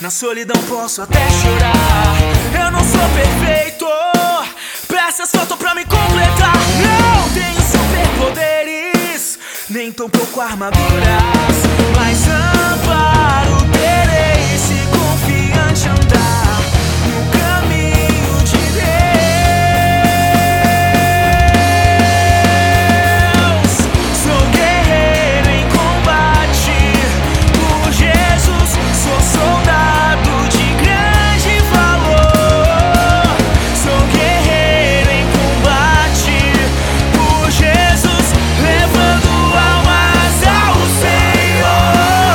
Na solidão posso até chorar. Eu não sou perfeito, peças faltam pra me completar. Não tenho superpoderes, nem tão pouco armaduras, mas amparo terei se confiante andar no caminho de Deus. Sou guerreiro em combate por Jesus, sou soldado de grande valor. Sou guerreiro em combate por Jesus, levando almas ao Senhor.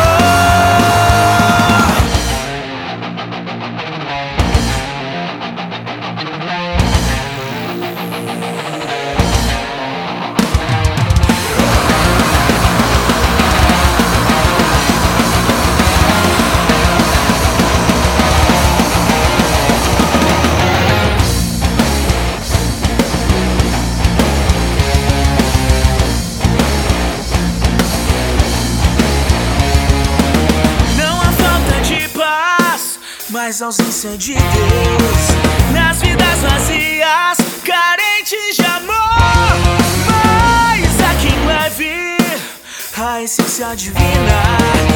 Mas ausência de Deus nas vidas vazias, carentes de amor. Mas a quem leve a essência divina.